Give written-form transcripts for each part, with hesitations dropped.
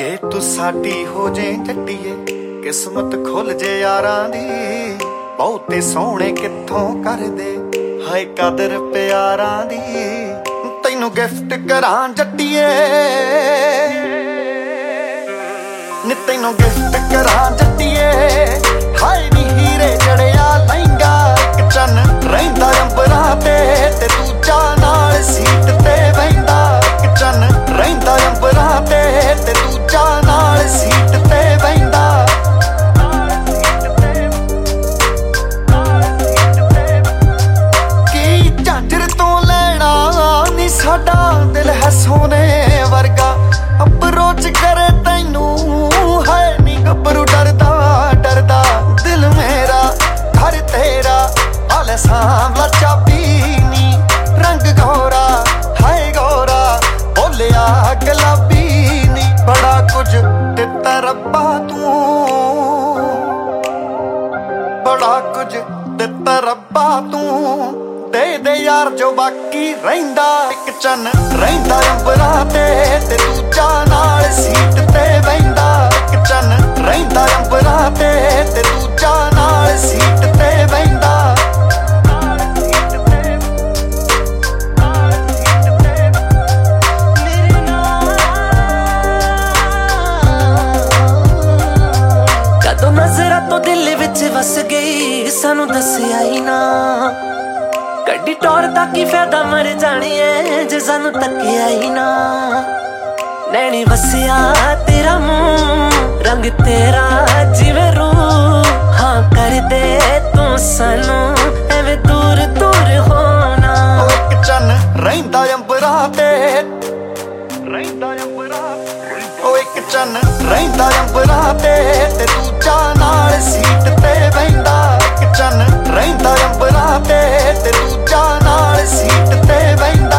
जे तू साडी हो जे जट्टीए किस्मत खुल जे यारां दी बहुते सोहणे कित्थों कर दे हाय कदर प्यारां दी तैनू गिफ्ट करां जट्टीए नी तैनू गिफ्ट करां जट्टीए हाय नी हीरे जड़िया लहंगा इक चन रहिंदा अंबरां ते दूजा नाल सीट ते बहिंदा इक चन रहिंदा अंबरां ते दूजा नाल सीट ते बहिंदा की झांझर तो लैना नी साडा दिल है सोने वर्गा अप्रोच करे तैनू है नी गबरू डरदा डरदा दिल मेरा घर तेरा हाले सांवला चाबी नी रंग गोरा हाय गोरा बोलिया गुलाबी नी बड़ा कुछ दिता रब्बा तू बड़ा कुछ दिता रब्बा तू दे यार जो बाकी रहिंदा इक चन रहिंदा अंबरां ते दूजा नाल सीट ते बहिंदा इक चन रहिंदा अंबरां ते दूजा नाल सीट ते बहिंदा कदों नजरा तो दिल विच वस गई सानू दस्सिया ही ना गड्डी टोर दा की फायदा मर जानी है जे सानू तकिया ही ना नैनी वसिया तेरा मुंह रंग तेरा जिवे रूह हाँ कर दे तू सानू एवें दूर दूर होना इक चन रहिंदा अंबरां ते रहिंदा अंबरां ओ इक चन रहिंदा अंबरां ते दूजा नाल सीट ते बहिंदा इक चन रहिंदा अंबरां ते दूजा नाल सीट ते बहिंदा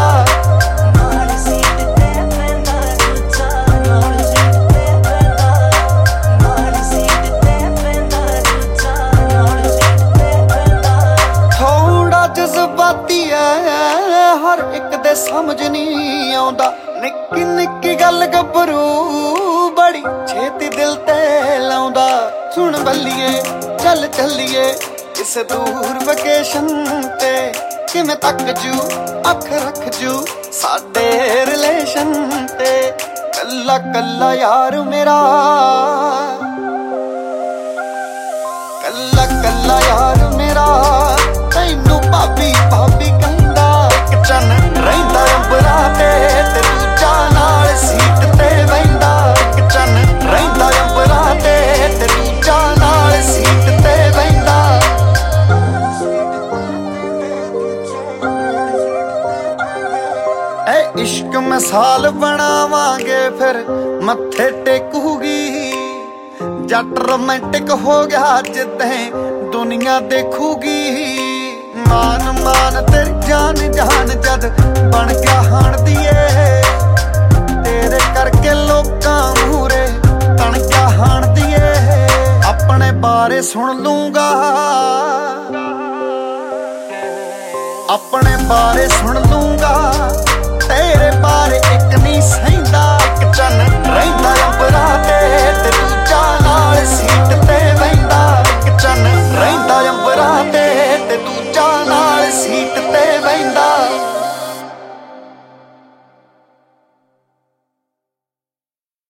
थोड़ा जज्बाती है हर एक दे समझ नहीं आउंदा निक्की निक्की गल गभरू बड़ी छेती दिल ते लाउंदा सुन बल्लिए चल चलिए किस दूर वेकेशन ते किवें तक जू अख रख जू साडे रिलेशन ते कल्ला कल्ला यार मेरा कल्ला कल्ला यार मेरा तैनू भाभी भाभी कहंदा इक चन रहिंदा अंबरां ते दूजा नाल सीट ते बहिंदा इक चन रहिंदा अंबरां ते दूजा नाल सीट ते बहिंदा ए इश्क मिसाल बनावांगे फिर मत्थे टेकूगी जट रोमांटिक हो गया जिद्दें दुनिया देखूगी मान मान तेरी जान जान जद बन गया हाण दिए तेरे करके लोकां मूरे तन गया हाण दिए अपने बारे सुन लूंगा अपने बारे सुन लूंगा तेरे बारे एक नहीं सहिंदा इक चन रहिंदा अंबरां ते दूजा नाल सीट ते